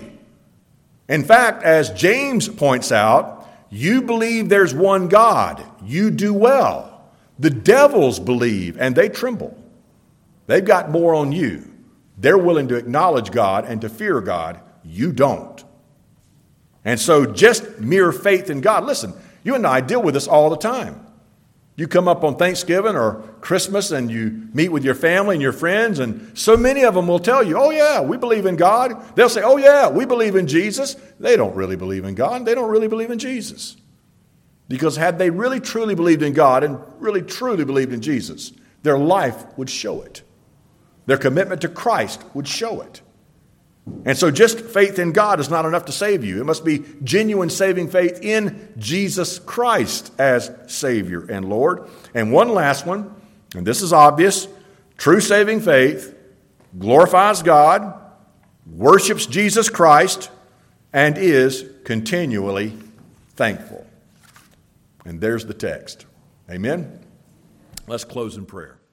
In fact, as James points out, you believe there's one God. You do well. The devils believe and they tremble. They've got more on you. They're willing to acknowledge God and to fear God. You don't. And so just mere faith in God. Listen, you and I deal with this all the time. You come up on Thanksgiving or Christmas and you meet with your family and your friends, and so many of them will tell you, oh yeah, we believe in God. They'll say, oh yeah, we believe in Jesus. They don't really believe in God. They don't really believe in Jesus. Because had they really truly believed in God and really truly believed in Jesus, their life would show it. Their commitment to Christ would show it. And so just faith in God is not enough to save you. It must be genuine saving faith in Jesus Christ as Savior and Lord. And one last one, and this is obvious: true saving faith glorifies God, worships Jesus Christ, and is continually thankful. And there's the text. Amen? Let's close in prayer.